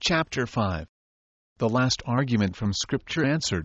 Chapter 5. The last argument from Scripture answered.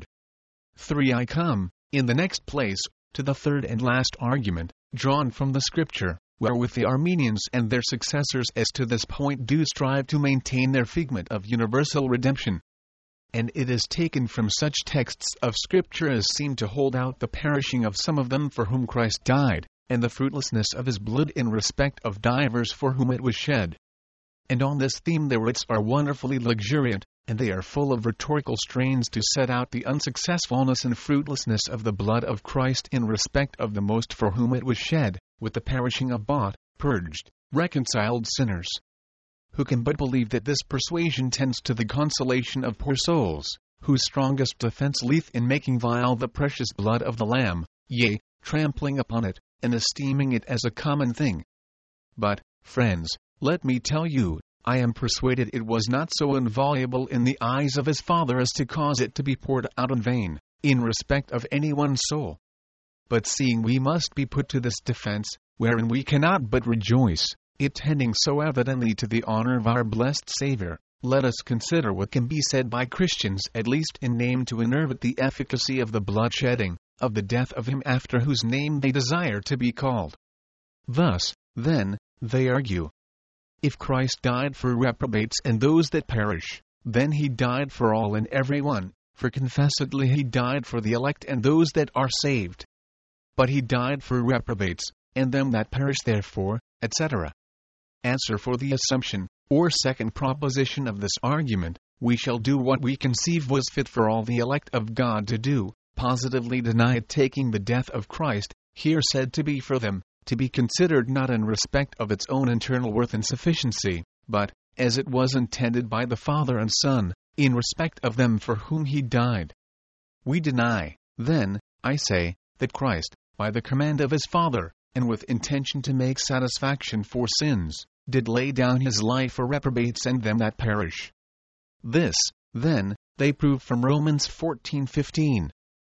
3. I come, in the next place, to the third and last argument, drawn from the Scripture, wherewith the Armenians and their successors as to this point do strive to maintain their figment of universal redemption. And it is taken from such texts of Scripture as seem to hold out the perishing of some of them for whom Christ died, and the fruitlessness of his blood in respect of divers for whom it was shed. And on this theme their wits are wonderfully luxuriant, and they are full of rhetorical strains to set out the unsuccessfulness and fruitlessness of the blood of Christ in respect of the most for whom it was shed, with the perishing of bought, purged, reconciled sinners. Who can but believe that this persuasion tends to the consolation of poor souls, whose strongest defense lieth in making vile the precious blood of the Lamb, yea, trampling upon it, and esteeming it as a common thing? But, friends, let me tell you, I am persuaded it was not so invaluable in the eyes of his Father as to cause it to be poured out in vain, in respect of any one soul. But seeing we must be put to this defense, wherein we cannot but rejoice, it tending so evidently to the honor of our blessed Saviour, let us consider what can be said by Christians at least in name to enervate the efficacy of the bloodshedding, of the death of him after whose name they desire to be called. Thus, then, they argue. If Christ died for reprobates and those that perish, then he died for all and every one, for confessedly he died for the elect and those that are saved. But he died for reprobates, and them that perish therefore, etc. Answer for the assumption, or second proposition of this argument, we shall do what we conceive was fit for all the elect of God to do, positively deny taking the death of Christ, here said to be for them, to be considered not in respect of its own internal worth and sufficiency, but, as it was intended by the Father and Son, in respect of them for whom he died. We deny, then, I say, that Christ, by the command of his Father, and with intention to make satisfaction for sins, did lay down his life for reprobates and them that perish. This, then, they prove from Romans 14:15,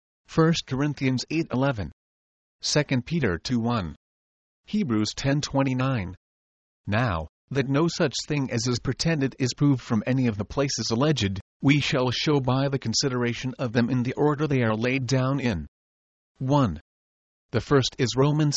1 Corinthians 8:11, 2 Peter 2:1, Hebrews 10:29. Now, that no such thing as is pretended is proved from any of the places alleged, we shall show by the consideration of them in the order they are laid down in. 1. The first is Romans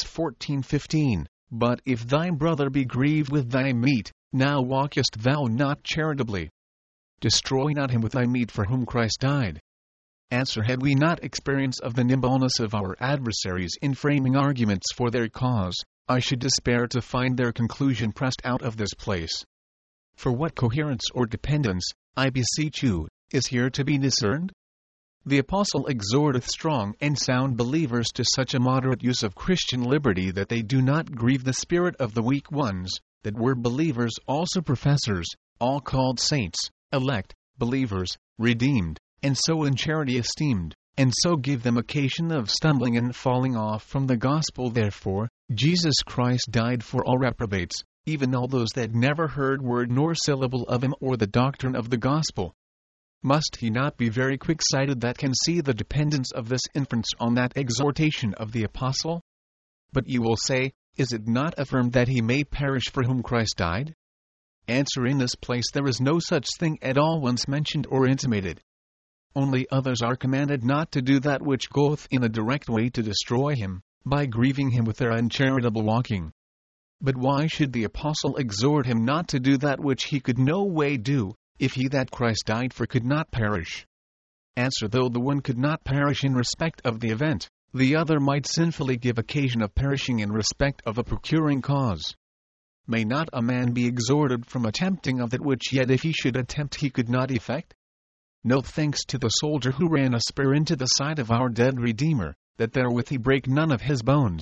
14:15, But if thy brother be grieved with thy meat, now walkest thou not charitably. Destroy not him with thy meat for whom Christ died. Answer: had we not experience of the nimbleness of our adversaries in framing arguments for their cause, I should despair to find their conclusion pressed out of this place. For what coherence or dependence, I beseech you, is here to be discerned? The Apostle exhorteth strong and sound believers to such a moderate use of Christian liberty that they do not grieve the spirit of the weak ones, that were believers also professors, all called saints, elect, believers, redeemed, and so in charity esteemed, and so give them occasion of stumbling and falling off from the gospel. Therefore, Jesus Christ died for all reprobates, even all those that never heard word nor syllable of him or the doctrine of the gospel. Must he not be very quick-sighted that can see the dependence of this inference on that exhortation of the apostle? But you will say, is it not affirmed that he may perish for whom Christ died? Answer: in this place there is no such thing at all once mentioned or intimated. Only others are commanded not to do that which goeth in a direct way to destroy him, by grieving him with their uncharitable walking. But why should the apostle exhort him not to do that which he could no way do, if he that Christ died for could not perish? Answer: though the one could not perish in respect of the event, the other might sinfully give occasion of perishing in respect of a procuring cause. May not a man be exhorted from attempting of that which yet if he should attempt he could not effect? No thanks to the soldier who ran a spear into the side of our dead Redeemer, that therewith he brake none of his bones.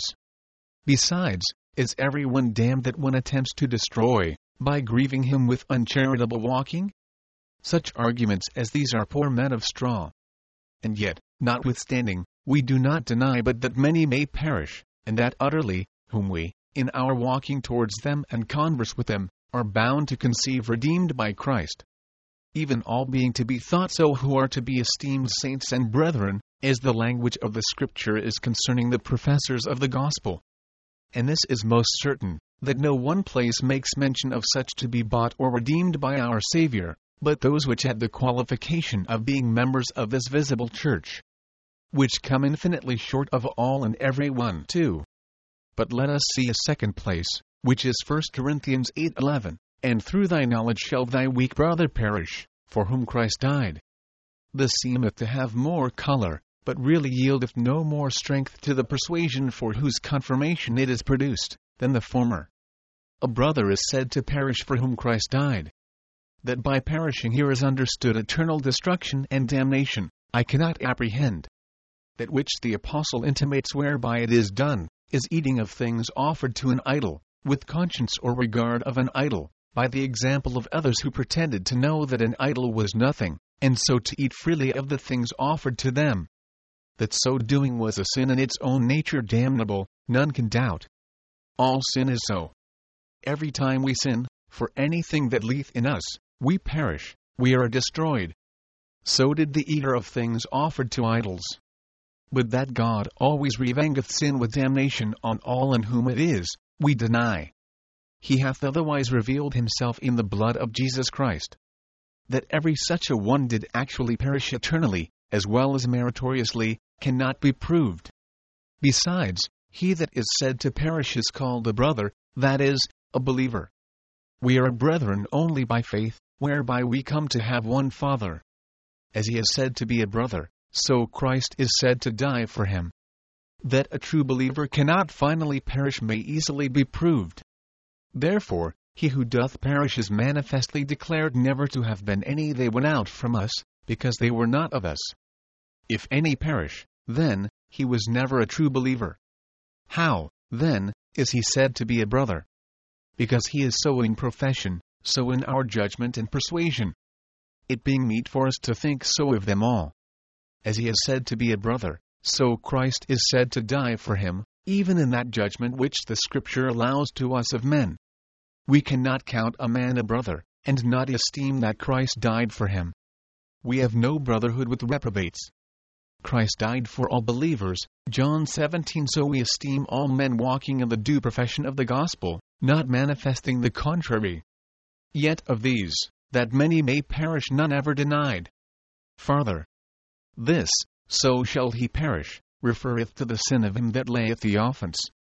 Besides, is every one damned that one attempts to destroy, by grieving him with uncharitable walking? Such arguments as these are poor men of straw. And yet, notwithstanding, we do not deny but that many may perish, and that utterly, whom we, in our walking towards them and converse with them, are bound to conceive redeemed by Christ. Even all being to be thought so who are to be esteemed saints and brethren, as the language of the Scripture is concerning the professors of the gospel. And this is most certain, that no one place makes mention of such to be bought or redeemed by our Savior, but those which had the qualification of being members of this visible church, which come infinitely short of all and every one too. But let us see a second place, which is 1 Corinthians 8:11, and through thy knowledge shall thy weak brother perish, for whom Christ died. This seemeth to have more color, but really yieldeth no more strength to the persuasion for whose confirmation it is produced, than the former. A brother is said to perish for whom Christ died. That by perishing here is understood eternal destruction and damnation, I cannot apprehend. That which the apostle intimates whereby it is done, is eating of things offered to an idol, with conscience or regard of an idol, by the example of others who pretended to know that an idol was nothing, and so to eat freely of the things offered to them. That so doing was a sin in its own nature damnable, none can doubt. All sin is so. Every time we sin, for anything that lieth in us, we perish, we are destroyed. So did the eater of things offered to idols. But that God always revengeth sin with damnation on all in whom it is, we deny. He hath otherwise revealed himself in the blood of Jesus Christ. That every such a one did actually perish eternally, as well as meritoriously, cannot be proved. Besides, he that is said to perish is called a brother, that is, a believer. We are brethren only by faith, whereby we come to have one Father. As he is said to be a brother, so Christ is said to die for him. That a true believer cannot finally perish may easily be proved. Therefore, he who doth perish is manifestly declared never to have been any they went out from us, because they were not of us. If any perish, then, he was never a true believer. How, then, is he said to be a brother? Because he is so in profession, so in our judgment and persuasion. It being meet for us to think so of them all. As he is said to be a brother, so Christ is said to die for him, even in that judgment which the Scripture allows to us of men. We cannot count a man a brother, and not esteem that Christ died for him. We have no brotherhood with reprobates. Christ died for all believers, John 17. So we esteem all men walking in the due profession of the gospel, not manifesting the contrary. Yet of these, that many may perish none ever denied. Farther, this, so shall he perish, referreth to the sin of him that layeth the offense.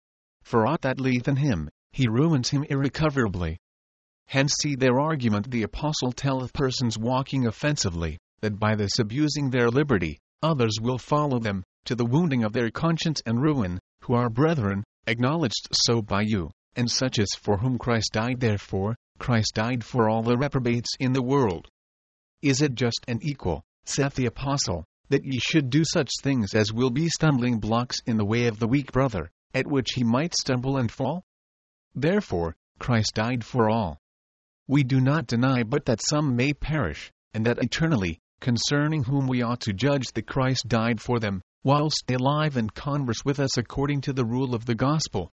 For aught that lieth in him, he ruins him irrecoverably. Hence see their argument the apostle telleth persons walking offensively, that by this abusing their liberty, others will follow them, to the wounding of their conscience and ruin, who are brethren, acknowledged so by you, and such as for whom Christ died. Therefore, Christ died for all the reprobates in the world. Is it just and equal, saith the apostle, that ye should do such things as will be stumbling blocks in the way of the weak brother, at which he might stumble and fall? Therefore, Christ died for all. We do not deny but that some may perish, and that eternally, concerning whom we ought to judge that Christ died for them, whilst they alive and converse with us according to the rule of the gospel.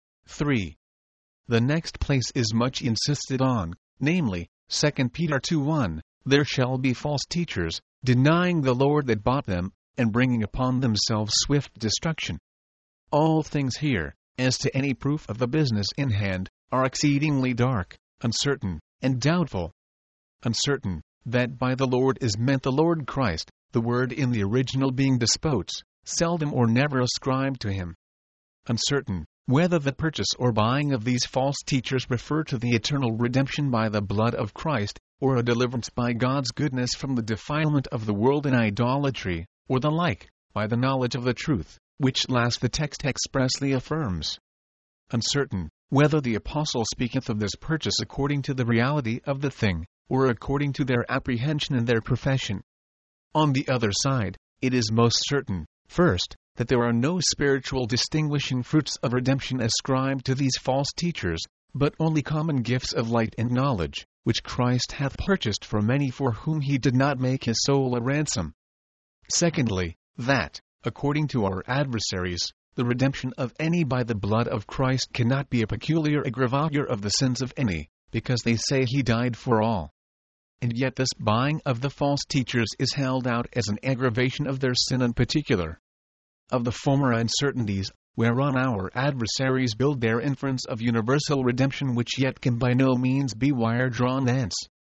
3. The next place is much insisted on, namely, 2 Peter 2:1, there shall be false teachers, denying the Lord that bought them, and bringing upon themselves swift destruction. All things here, as to any proof of the business in hand, are exceedingly dark, uncertain, and doubtful. Uncertain, that by the Lord is meant the Lord Christ, the word in the original being despotes, seldom or never ascribed to him. Uncertain, whether the purchase or buying of these false teachers refer to the eternal redemption by the blood of Christ, or a deliverance by God's goodness from the defilement of the world and idolatry, or the like, by the knowledge of the truth, which last the text expressly affirms. Uncertain, whether the apostle speaketh of this purchase according to the reality of the thing, or according to their apprehension and their profession. On the other side, it is most certain, first, that there are no spiritual distinguishing fruits of redemption ascribed to these false teachers, but only common gifts of light and knowledge, which Christ hath purchased for many for whom he did not make his soul a ransom. Secondly, that, according to our adversaries, the redemption of any by the blood of Christ cannot be a peculiar aggravator of the sins of any, because they say he died for all. And yet this buying of the false teachers is held out as an aggravation of their sin in particular. Of the former uncertainties, whereon our adversaries build their inference of universal redemption, which yet can by no means be wire drawn thence,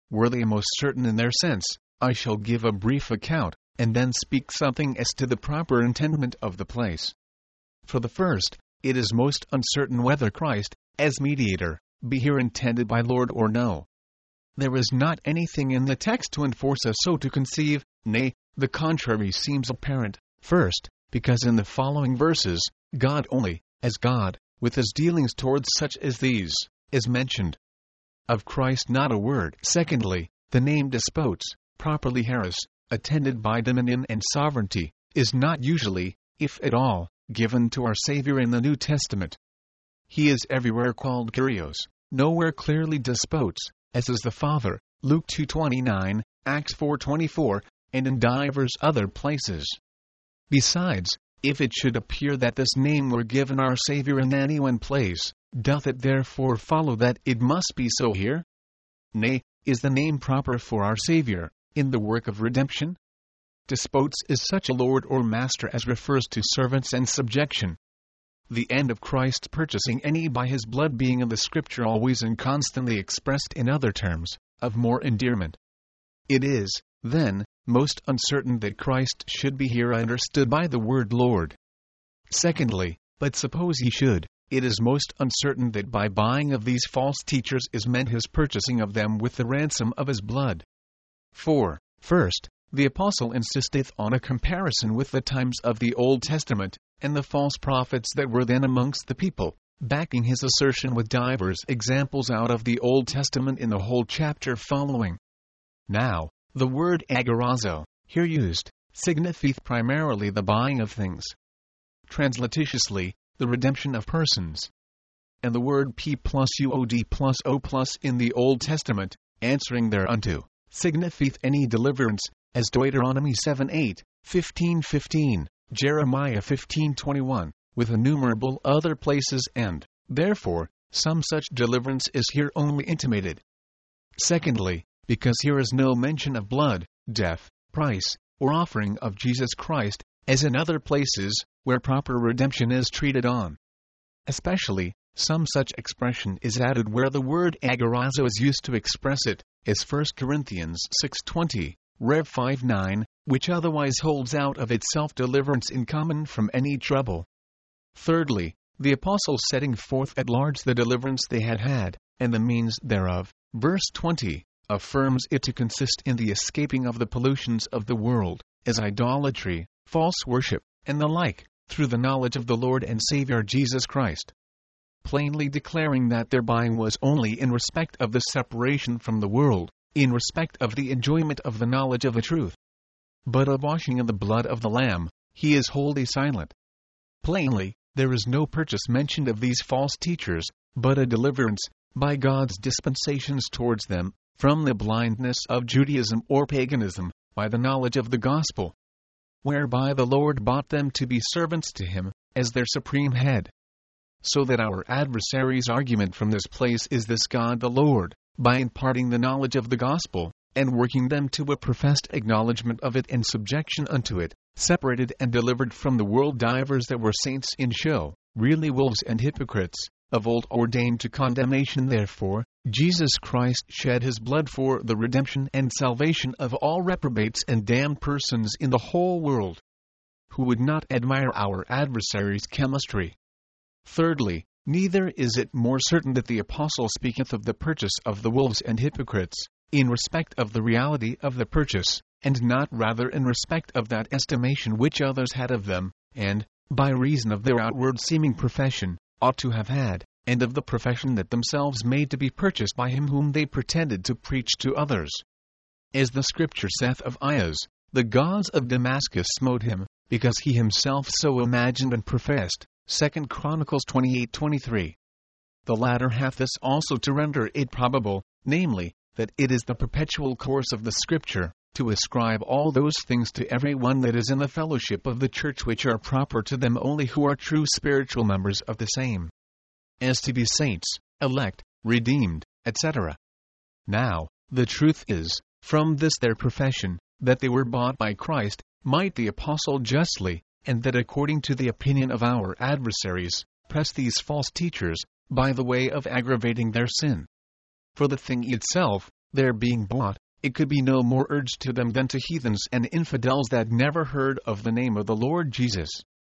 were they most certain in their sense, I shall give a brief account, and then speak something as to the proper intendment of the place. For the first, it is most uncertain whether Christ, as mediator, be here intended by Lord or no. There is not anything in the text to enforce us so to conceive, nay, the contrary seems apparent. First, because in the following verses, God only, as God, with his dealings towards such as these, is mentioned. Of Christ not a word. Secondly, the name despots, properly Haris, attended by dominion and sovereignty, is not usually, if at all, given to our Savior in the New Testament. He is everywhere called Kyrios, nowhere clearly despots, as is the Father, Luke 2:29, Acts 4:24, and in divers other places. Besides, if it should appear that this name were given our Savior in any one place, doth it therefore follow that it must be so here? Nay, is the name proper for our Savior, in the work of redemption? Despots is such a lord or master as refers to servants and subjection. The end of Christ's purchasing any by his blood being in the Scripture always and constantly expressed in other terms, of more endearment. It is, then, most uncertain that Christ should be here understood by the word Lord. Secondly, but suppose he should, it is most uncertain that by buying of these false teachers is meant his purchasing of them with the ransom of his blood. For, first, the Apostle insisteth on a comparison with the times of the Old Testament, and the false prophets that were then amongst the people, backing his assertion with divers examples out of the Old Testament in the whole chapter following. Now, the word agorazo, here used, signifieth primarily the buying of things. Translititiously, the redemption of persons. And the word p+uod+o+ in the Old Testament, answering thereunto, signifieth any deliverance, as Deuteronomy 7:8, 15:15, Jeremiah 15:21, with innumerable other places and, therefore, some such deliverance is here only intimated. Secondly, because here is no mention of blood, death, price, or offering of Jesus Christ, as in other places, where proper redemption is treated on. Especially, some such expression is added where the word agorazo is used to express it, as 1 Corinthians 6:20, Rev 5:9, which otherwise holds out of itself deliverance in common from any trouble. Thirdly, the Apostle setting forth at large the deliverance they had had, and the means thereof, verse 20, affirms it to consist in the escaping of the pollutions of the world, as idolatry, false worship, and the like, through the knowledge of the Lord and Savior Jesus Christ. Plainly declaring that their buying was only in respect of the separation from the world, in respect of the enjoyment of the knowledge of the truth. But of washing in the blood of the Lamb, he is wholly silent. Plainly, there is no purchase mentioned of these false teachers, but a deliverance, by God's dispensations towards them, from the blindness of Judaism or paganism, by the knowledge of the gospel, whereby the Lord bought them to be servants to him, as their supreme head. So that our adversary's argument from this place is this: God the Lord, by imparting the knowledge of the gospel, and working them to a professed acknowledgement of it and subjection unto it, separated and delivered from the world divers that were saints in show, really wolves and hypocrites, of old ordained to condemnation. Therefore, Jesus Christ shed his blood for the redemption and salvation of all reprobates and damned persons in the whole world, who would not admire our adversary's chemistry. Thirdly, neither is it more certain that the Apostle speaketh of the purchase of the wolves and hypocrites, in respect of the reality of the purchase, and not rather in respect of that estimation which others had of them, and, by reason of their outward seeming profession, ought to have had, and of the profession that themselves made to be purchased by him whom they pretended to preach to others. As the Scripture saith of Ias, the gods of Damascus smote him, because he himself so imagined and professed. 2 Chronicles 28:23. The latter hath this also to render it probable, namely, that it is the perpetual course of the Scripture, to ascribe all those things to every one that is in the fellowship of the church, which are proper to them only who are true spiritual members of the same, as to be saints, elect, redeemed, etc. Now, the truth is, from this their profession, that they were bought by Christ, might the Apostle justly, and that according to the opinion of our adversaries, press these false teachers, by the way of aggravating their sin. For the thing itself, their being bought, it could be no more urged to them than to heathens and infidels that never heard of the name of the Lord Jesus.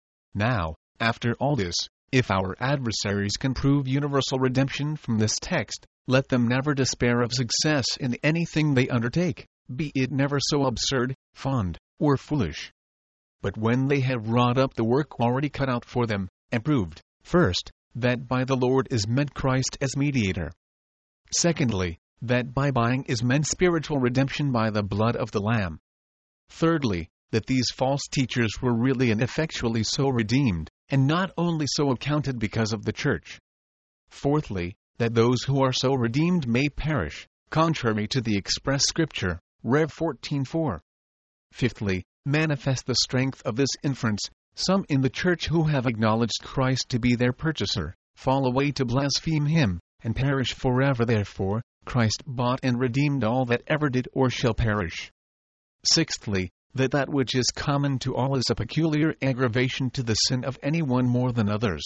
Now, after all this, if our adversaries can prove universal redemption from this text, let them never despair of success in anything they undertake, be it never so absurd, fond, or foolish. But when they have wrought up the work already cut out for them, and proved, first, that by the Lord is meant Christ as mediator. Secondly, that by buying is meant spiritual redemption by the blood of the Lamb. Thirdly, that these false teachers were really and effectually so redeemed, and not only so accounted because of the church. Fourthly, that those who are so redeemed may perish, contrary to the express Scripture, Rev 14:4. Fifthly, manifest the strength of this inference, some in the church who have acknowledged Christ to be their purchaser, fall away to blaspheme him, and perish forever. Therefore, Christ bought and redeemed all that ever did or shall perish. Sixthly, that which is common to all is a peculiar aggravation to the sin of any one more than others.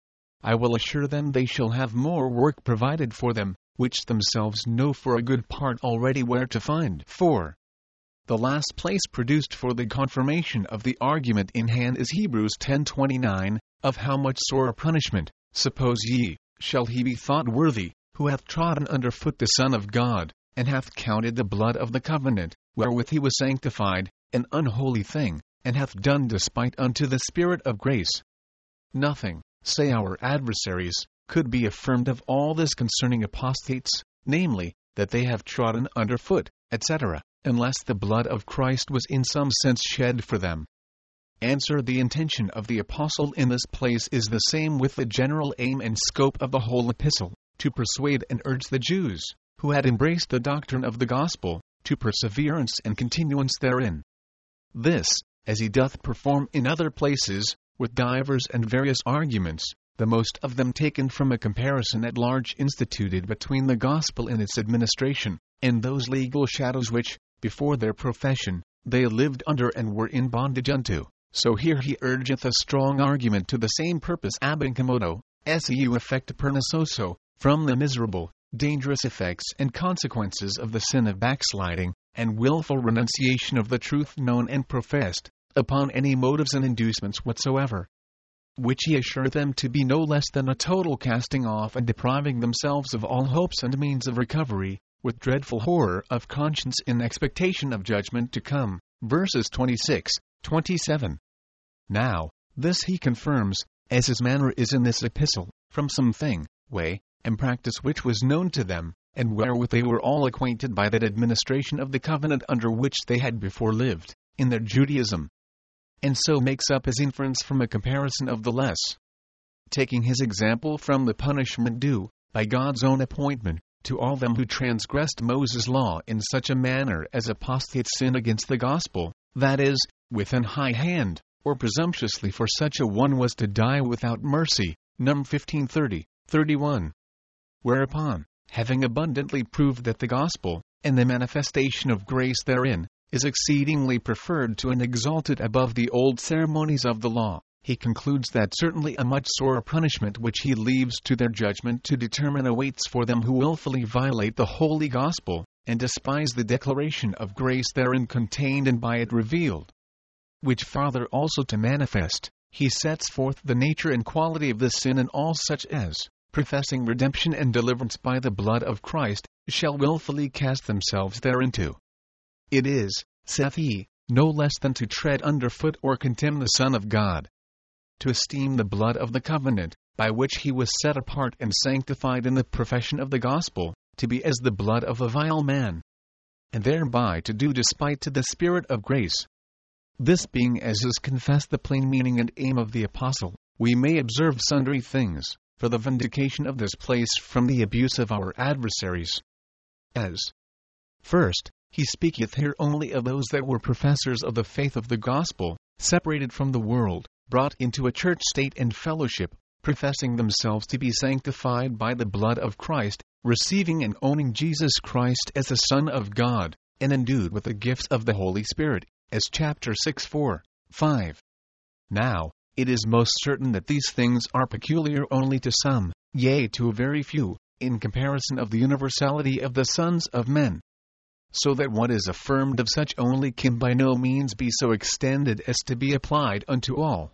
I will assure them they shall have more work provided for them, which themselves know for a good part already where to find. 4. The last place produced for the confirmation of the argument in hand is Hebrews 10:29, of how much sore punishment, suppose ye, shall he be thought worthy, who hath trodden under foot the Son of God, and hath counted the blood of the covenant, wherewith he was sanctified, an unholy thing, and hath done despite unto the Spirit of grace. Nothing, say our adversaries, could be affirmed of all this concerning apostates, namely, that they have trodden under foot, etc., unless the blood of Christ was in some sense shed for them. Answer: the intention of the apostle in this place is the same with the general aim and scope of the whole epistle, to persuade and urge the Jews, who had embraced the doctrine of the gospel, to perseverance and continuance therein. This, as he doth perform in other places, with divers and various arguments, the most of them taken from a comparison at large instituted between the gospel and its administration, and those legal shadows which, before their profession, they lived under and were in bondage unto. So here he urgeth a strong argument to the same purpose ab incommodo, seu effect pernicioso, from the miserable, dangerous effects and consequences of the sin of backsliding, and willful renunciation of the truth known and professed, upon any motives and inducements whatsoever, which he assureth them to be no less than a total casting off and depriving themselves of all hopes and means of recovery, with dreadful horror of conscience in expectation of judgment to come. Verses 26, 27. Now, this he confirms, as his manner is in this epistle, from some thing, way, and practice which was known to them, and wherewith they were all acquainted by that administration of the covenant under which they had before lived, in their Judaism. And so makes up his inference from a comparison of the less. Taking his example from the punishment due, by God's own appointment, to all them who transgressed Moses' law in such a manner as apostate sin against the gospel, that is, with an high hand, or presumptuously, for such a one was to die without mercy. Num 15:30, 31. Whereupon, having abundantly proved that the gospel, and the manifestation of grace therein, is exceedingly preferred to and exalted above the old ceremonies of the law, he concludes that certainly a much sorer punishment which he leaves to their judgment to determine awaits for them who wilfully violate the holy gospel, and despise the declaration of grace therein contained and by it revealed. Which farther also to manifest, he sets forth the nature and quality of this sin in all such as, professing redemption and deliverance by the blood of Christ, shall wilfully cast themselves thereinto. It is, saith he, no less than to tread under foot or contemn the Son of God. To esteem the blood of the covenant, by which he was set apart and sanctified in the profession of the gospel, to be as the blood of a vile man, and thereby to do despite to the Spirit of grace. This being as is confessed the plain meaning and aim of the apostle, we may observe sundry things, for the vindication of this place from the abuse of our adversaries. As, first, he speaketh here only of those that were professors of the faith of the gospel, separated from the world, brought into a church state and fellowship, professing themselves to be sanctified by the blood of Christ, receiving and owning Jesus Christ as the Son of God, and endued with the gifts of the Holy Spirit, as chapter 6:4, 5. Now, it is most certain that these things are peculiar only to some, yea, to a very few, in comparison of the universality of the sons of men. So that what is affirmed of such only can by no means be so extended as to be applied unto all.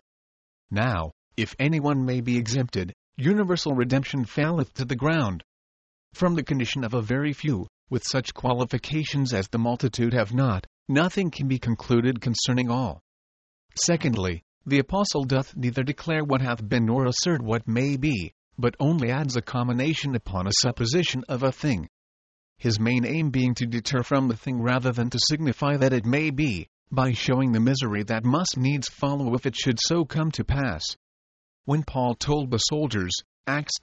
Now, if anyone may be exempted, universal redemption falleth to the ground. From the condition of a very few, with such qualifications as the multitude have not, nothing can be concluded concerning all. Secondly, the apostle doth neither declare what hath been nor assert what may be, but only adds a commination upon a supposition of a thing. His main aim being to deter from the thing rather than to signify that it may be, by showing the misery that must needs follow if it should so come to pass. When Paul told the soldiers, Acts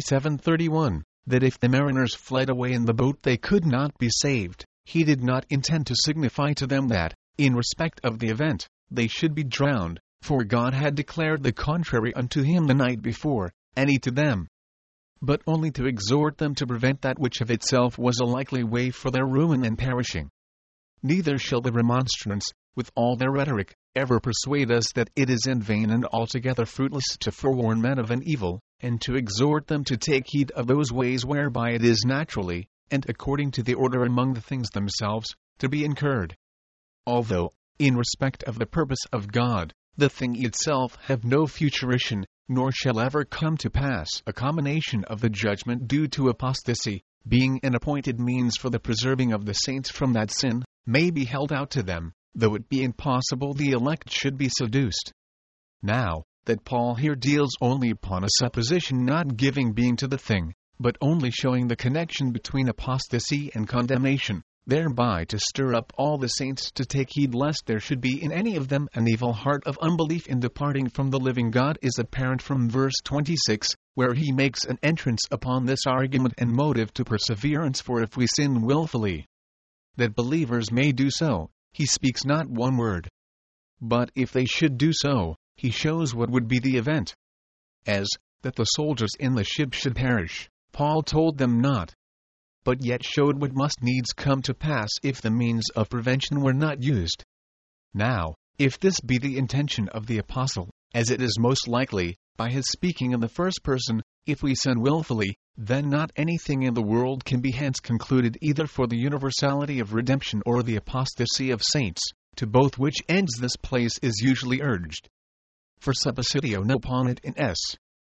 27:31, that if the mariners fled away in the boat they could not be saved, he did not intend to signify to them that, in respect of the event, they should be drowned, for God had declared the contrary unto him the night before, and he to them. But only to exhort them to prevent that which of itself was a likely way for their ruin and perishing. Neither shall the remonstrants, with all their rhetoric, ever persuade us that it is in vain and altogether fruitless to forewarn men of an evil, and to exhort them to take heed of those ways whereby it is naturally, and according to the order among the things themselves, to be incurred. Although, in respect of the purpose of God, the thing itself have no futurition, nor shall ever come to pass a commination of the judgment due to apostasy, being an appointed means for the preserving of the saints from that sin, may be held out to them, though it be impossible the elect should be seduced. Now, that Paul here deals only upon a supposition not giving being to the thing, but only showing the connection between apostasy and condemnation, thereby to stir up all the saints to take heed lest there should be in any of them an evil heart of unbelief in departing from the living God, is apparent from verse 26, where he makes an entrance upon this argument and motive to perseverance. For if we sin wilfully, that believers may do so, he speaks not one word. But if they should do so, he shows what would be the event. As, that the soldiers in the ship should perish, Paul told them not, but yet showed what must needs come to pass if the means of prevention were not used. Now, if this be the intention of the apostle, as it is most likely, by his speaking in the first person, if we sin wilfully, then not anything in the world can be hence concluded either for the universality of redemption or the apostasy of saints, to both which ends this place is usually urged. For suppositio no ponit in s.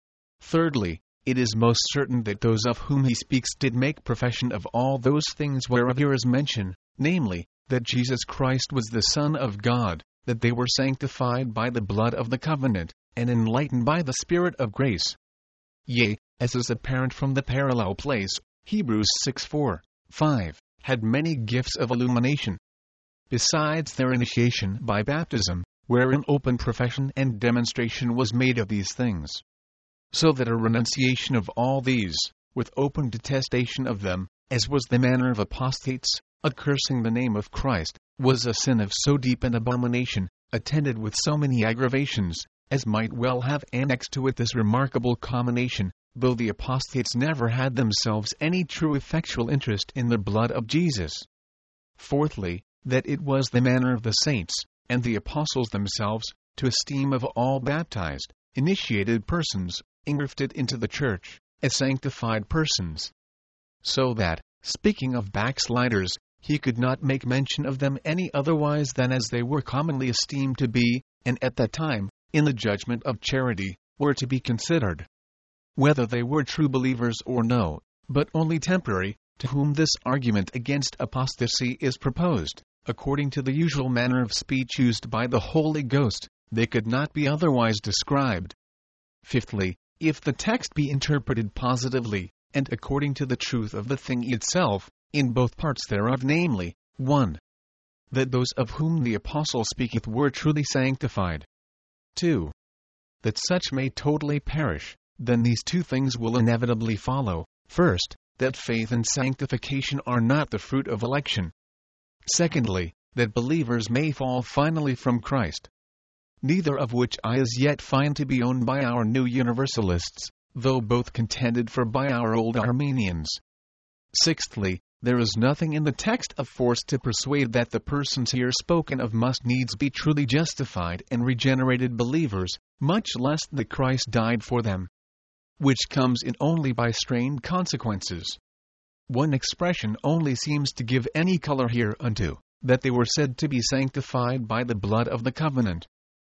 Thirdly, it is most certain that those of whom he speaks did make profession of all those things whereof here is mention, namely, that Jesus Christ was the Son of God, that they were sanctified by the blood of the covenant, and enlightened by the Spirit of grace. Yea, as is apparent from the parallel place, Hebrews 6:4-5, had many gifts of illumination. Besides their initiation by baptism, wherein open profession and demonstration was made of these things. So that a renunciation of all these, with open detestation of them, as was the manner of apostates, accursing the name of Christ, was a sin of so deep an abomination, attended with so many aggravations, as might well have annexed to it this remarkable commination, though the apostates never had themselves any true effectual interest in the blood of Jesus. Fourthly, that it was the manner of the saints, and the apostles themselves, to esteem of all baptized, initiated persons, engrafted into the church, as sanctified persons. So that, speaking of backsliders, he could not make mention of them any otherwise than as they were commonly esteemed to be, and at that time, in the judgment of charity, were to be considered. Whether they were true believers or no, but only temporary, to whom this argument against apostasy is proposed, according to the usual manner of speech used by the Holy Ghost, they could not be otherwise described. Fifthly, if the text be interpreted positively, and according to the truth of the thing itself, in both parts thereof, namely, 1. That those of whom the apostle speaketh were truly sanctified. 2. That such may totally perish, then these two things will inevitably follow. First, that faith and sanctification are not the fruit of election. Secondly, that believers may fall finally from Christ. Neither of which I as yet find to be owned by our new Universalists, though both contended for by our old Armenians. Sixthly, there is nothing in the text of force to persuade that the persons here spoken of must needs be truly justified and regenerated believers, much less that Christ died for them. which comes in only by strained consequences. One expression only seems to give any color hereunto, that they were said to be sanctified by the blood of the covenant.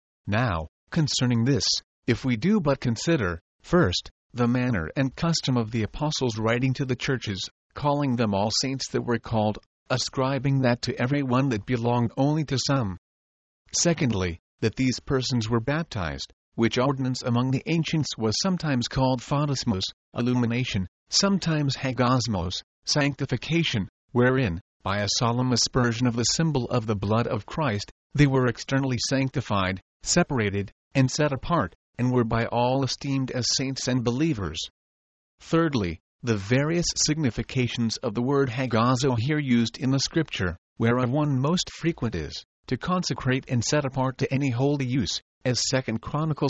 Now, concerning this, if we do but consider, first, the manner and custom of the apostles writing to the churches, calling them all saints that were called, ascribing that to every one that belonged only to some. Secondly, that these persons were baptized, which ordinance among the ancients was sometimes called phantasmos, illumination, sometimes hagasmos, sanctification, wherein, by a solemn aspersion of the symbol of the blood of Christ, they were externally sanctified, separated, and set apart, and were by all esteemed as saints and believers. Thirdly, the various significations of the word hagazo here used in the Scripture, whereof one most frequent is, to consecrate and set apart to any holy use, as 2 Chronicles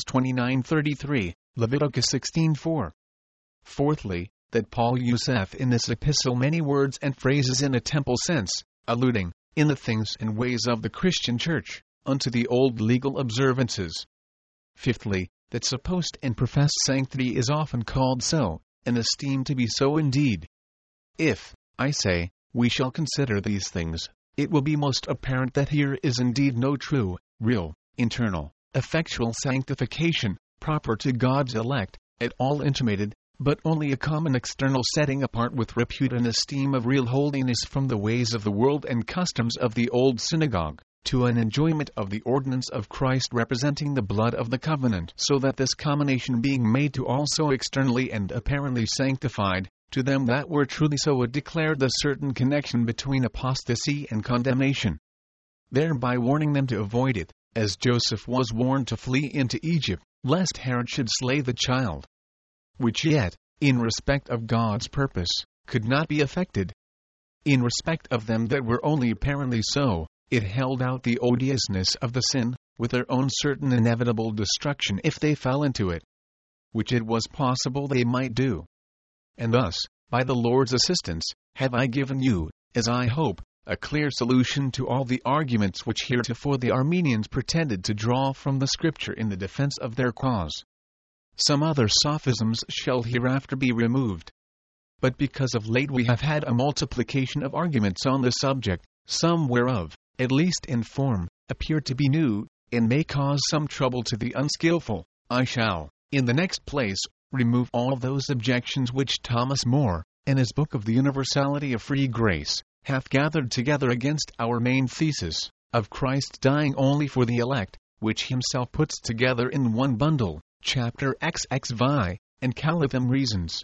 29:33, Leviticus 16:4. Fourthly, that Paul useth in this epistle many words and phrases in a temple sense, alluding, in the things and ways of the Christian Church, unto the old legal observances. Fifthly, that supposed and professed sanctity is often called so, and esteemed to be so indeed. If, I say, we shall consider these things, it will be most apparent that here is indeed no true, real, internal, effectual sanctification, proper to God's elect, at all intimated, but only a common external setting apart with repute and esteem of real holiness from the ways of the world and customs of the old synagogue, to an enjoyment of the ordinance of Christ representing the blood of the covenant, so that this combination being made to all so externally and apparently sanctified, to them that were truly so it declared the certain connection between apostasy and condemnation, thereby warning them to avoid it, as Joseph was warned to flee into Egypt, lest Herod should slay the child, which yet, in respect of God's purpose, could not be effected. In respect of them that were only apparently so, it held out the odiousness of the sin, with their own certain inevitable destruction if they fell into it, which it was possible they might do. And thus, by the Lord's assistance, have I given you, as I hope, a clear solution to all the arguments which heretofore the Armenians pretended to draw from the Scripture in the defense of their cause. Some other sophisms shall hereafter be removed. But because of late we have had a multiplication of arguments on the subject, some whereof, at least in form, appear to be new, and may cause some trouble to the unskillful, I shall, in the next place, remove all those objections which Thomas More, in his book of the Universality of Free Grace, hath gathered together against our main thesis, of Christ dying only for the elect, which himself puts together in one bundle, chapter XXV, and calleth them reasons,